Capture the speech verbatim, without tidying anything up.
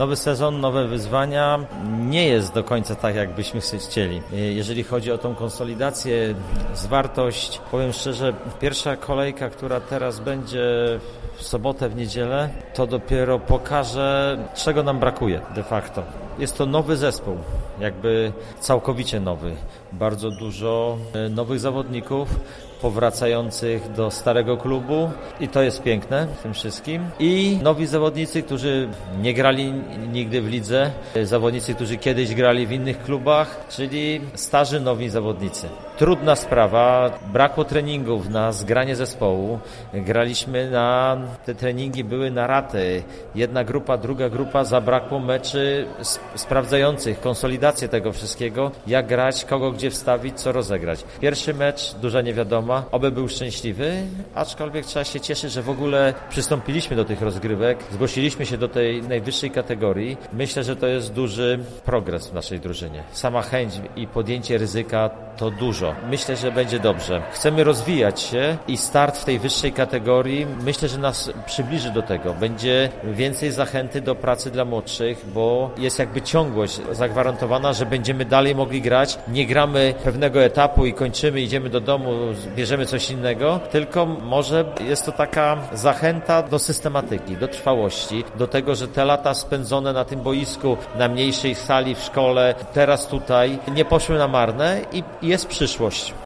Nowy sezon, nowe wyzwania. Nie jest do końca tak, jak byśmy chcieli. Jeżeli chodzi o tą konsolidację, zwartość, powiem szczerze, pierwsza kolejka, która teraz będzie w sobotę, w niedzielę, to dopiero pokaże, czego nam brakuje de facto. Jest to nowy zespół, jakby całkowicie nowy. Bardzo dużo nowych zawodników powracających do starego klubu i to jest piękne w tym wszystkim. I nowi zawodnicy, którzy nie grali nigdy w lidze, zawodnicy, którzy kiedyś grali w innych klubach, czyli starzy nowi zawodnicy. Trudna sprawa, brakło treningów na zgranie zespołu. Graliśmy na, te treningi były na raty. Jedna grupa, druga grupa, zabrakło meczy sprawdzających, konsolidację tego wszystkiego, jak grać, kogo gdzie wstawić, co rozegrać. Pierwszy mecz, duża niewiadoma, oby był szczęśliwy, aczkolwiek trzeba się cieszyć, że w ogóle przystąpiliśmy do tych rozgrywek, zgłosiliśmy się do tej najwyższej kategorii. Myślę, że to jest duży progres w naszej drużynie. Sama chęć i podjęcie ryzyka to dużo. Myślę, że będzie dobrze. Chcemy rozwijać się i start w tej wyższej kategorii myślę, że nas przybliży do tego. Będzie więcej zachęty do pracy dla młodszych, bo jest jakby ciągłość zagwarantowana, że będziemy dalej mogli grać. Nie gramy pewnego etapu i kończymy, idziemy do domu, bierzemy coś innego, tylko może jest to taka zachęta do systematyki, do trwałości, do tego, że te lata spędzone na tym boisku, na mniejszej sali w szkole, teraz tutaj nie poszły na marne i jest przyszłość.